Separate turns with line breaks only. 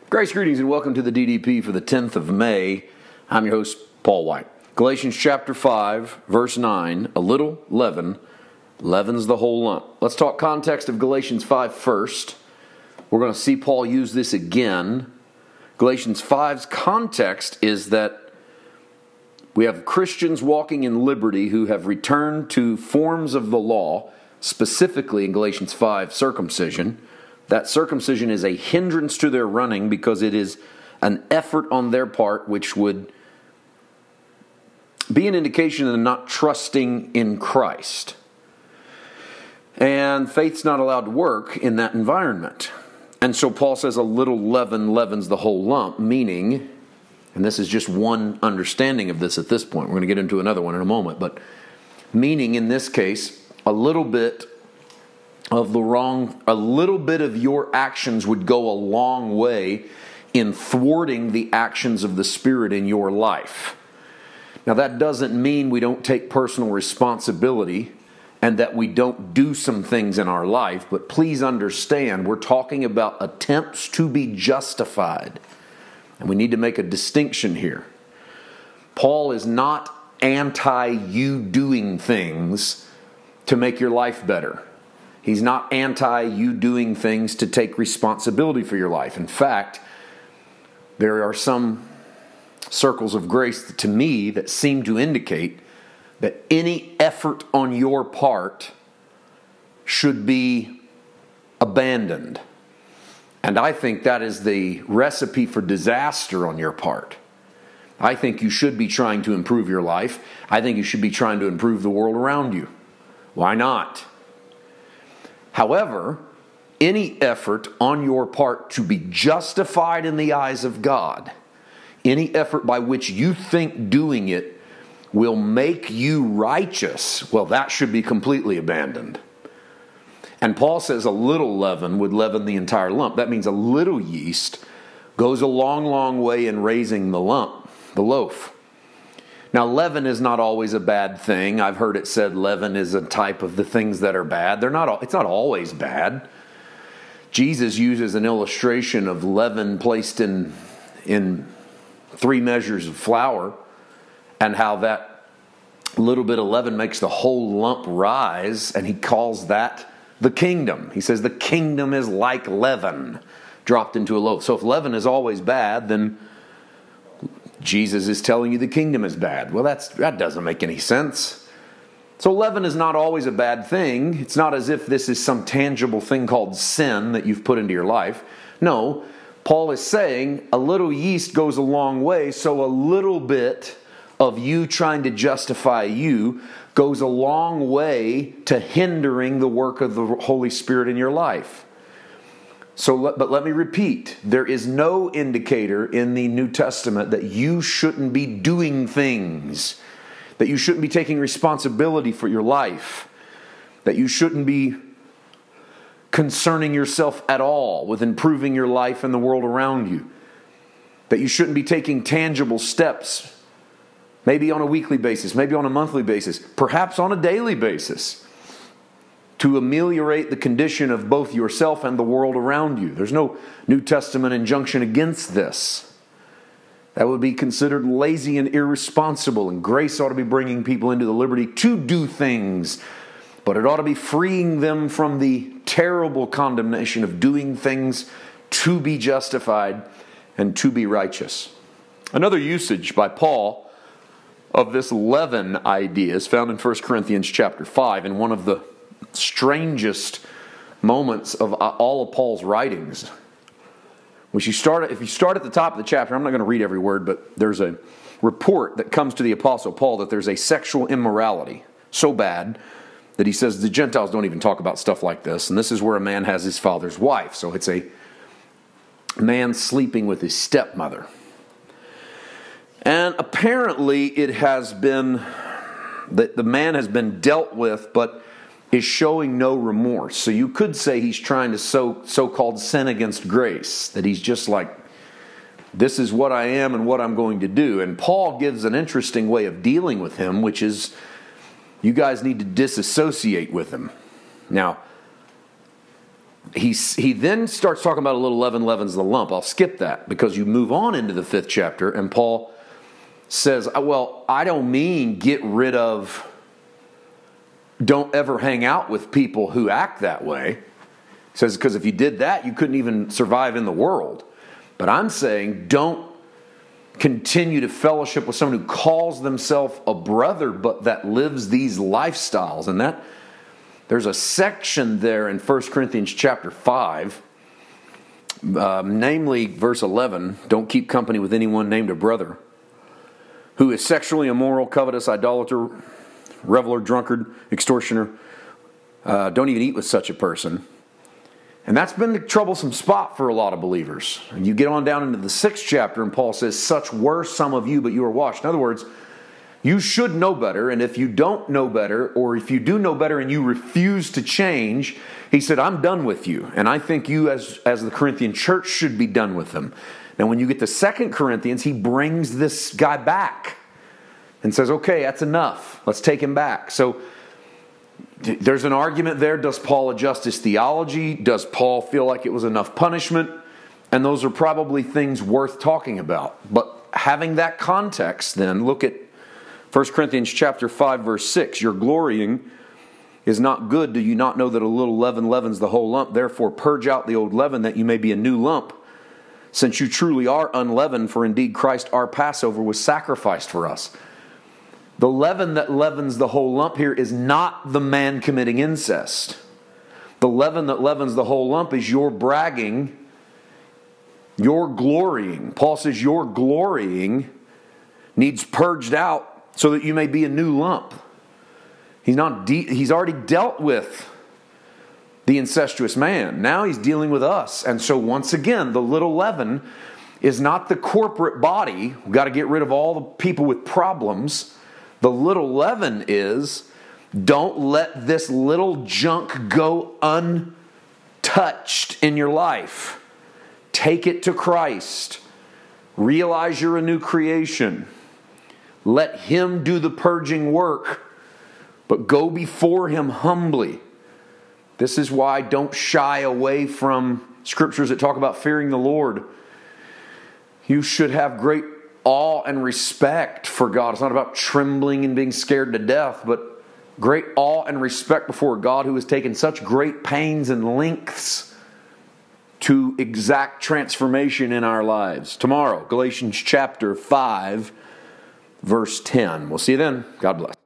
Grace, greetings, and welcome to the DDP for the 10th of May. I'm your host, Paul White. Galatians chapter 5, verse 9, a little leaven leavens the whole lump. Let's talk context of Galatians 5 first. We're going to see Paul use this again. Galatians 5's context is that we have Christians walking in liberty who have returned to forms of the law, specifically in Galatians 5, circumcision. That circumcision is a hindrance to their running because it is an effort on their part which would be an indication of them not trusting in Christ. And faith's not allowed to work in that environment. And so Paul says a little leaven leavens the whole lump, meaning, and this is just one understanding of this at this point, we're going to get into another one in a moment, but meaning in this case, a little bit of your actions would go a long way in thwarting the actions of the Spirit in your life. Now that doesn't mean we don't take personal responsibility and that we don't do some things in our life, but please understand we're talking about attempts to be justified. And we need to make a distinction here. Paul is not anti you doing things to make your life better. He's not anti you doing things to take responsibility for your life. In fact, there are some circles of grace to me that seem to indicate that any effort on your part should be abandoned. And I think that is the recipe for disaster on your part. I think you should be trying to improve your life. I think you should be trying to improve the world around you. Why not? However, any effort on your part to be justified in the eyes of God, any effort by which you think doing it will make you righteous, well, that should be completely abandoned. And Paul says a little leaven would leaven the entire lump. That means a little yeast goes a long, long way in raising the lump, the loaf. Now, leaven is not always a bad thing. I've heard it said leaven is a type of the things that are bad. It's not always bad. Jesus uses an illustration of leaven placed in 3 measures of flour and how that little bit of leaven makes the whole lump rise, and he calls that the kingdom. He says the kingdom is like leaven dropped into a loaf. So if leaven is always bad, then Jesus is telling you the kingdom is bad. Well, that doesn't make any sense. So leaven is not always a bad thing. It's not as if this is some tangible thing called sin that you've put into your life. No, Paul is saying a little yeast goes a long way, so a little bit of you trying to justify you goes a long way to hindering the work of the Holy Spirit in your life. But let me repeat, there is no indicator in the New Testament that you shouldn't be doing things, that you shouldn't be taking responsibility for your life, that you shouldn't be concerning yourself at all with improving your life and the world around you, that you shouldn't be taking tangible steps, maybe on a weekly basis, maybe on a monthly basis, perhaps on a daily basis, to ameliorate the condition of both yourself and the world around you. There's no New Testament injunction against this. That would be considered lazy and irresponsible, and grace ought to be bringing people into the liberty to do things, but it ought to be freeing them from the terrible condemnation of doing things to be justified and to be righteous. Another usage by Paul of this leaven idea is found in 1 Corinthians chapter 5, in one of the strangest moments of all of Paul's writings. If you start at the top of the chapter, I'm not going to read every word, but there's a report that comes to the Apostle Paul that there's a sexual immorality so bad that he says the Gentiles don't even talk about stuff like this, and this is where a man has his father's wife. So it's a man sleeping with his stepmother. And apparently it has been, that the man has been dealt with, but is showing no remorse. So you could say he's trying to so-called sin against grace, that he's just like, this is what I am and what I'm going to do. And Paul gives an interesting way of dealing with him, which is, you guys need to disassociate with him. Now, he then starts talking about a little leaven leavens the lump. I'll skip that because you move on into the 5th chapter, and Paul says, well, I don't mean don't ever hang out with people who act that way. He says, because if you did that, you couldn't even survive in the world. But I'm saying don't continue to fellowship with someone who calls themselves a brother, but that lives these lifestyles. And that there's a section there in 1 Corinthians chapter 5, namely verse 11, don't keep company with anyone named a brother, who is sexually immoral, covetous, idolater, reveler, drunkard, extortioner. Don't even eat with such a person. And that's been the troublesome spot for a lot of believers. And you get on down into the 6th chapter, and Paul says, such were some of you, but you are washed. In other words, you should know better, and if you don't know better, or if you do know better and you refuse to change, he said, I'm done with you. And I think you as the Corinthian church should be done with them. Now, when you get to 2 Corinthians, he brings this guy back and says, okay, that's enough. Let's take him back. So there's an argument there. Does Paul adjust his theology? Does Paul feel like it was enough punishment? And those are probably things worth talking about. But having that context, then, look at 1 Corinthians chapter 5, verse 6. Your glorying is not good. Do you not know that a little leaven leavens the whole lump? Therefore purge out the old leaven, that you may be a new lump, since you truly are unleavened, for indeed Christ our Passover was sacrificed for us. The leaven that leavens the whole lump here is not the man committing incest. The leaven that leavens the whole lump is your bragging, your glorying. Paul says your glorying needs purged out so that you may be a new lump. He's already dealt with the incestuous man. Now he's dealing with us. And so once again, the little leaven is not the corporate body. We've got to get rid of all the people with problems. The little leaven is, don't let this little junk go untouched in your life. Take it to Christ. Realize you're a new creation. Let Him do the purging work, but go before Him humbly. This is why don't shy away from scriptures that talk about fearing the Lord. You should have great awe and respect for God. It's not about trembling and being scared to death, but great awe and respect before God who has taken such great pains and lengths to exact transformation in our lives. Tomorrow, Galatians chapter 5, verse 10. We'll see you then. God bless.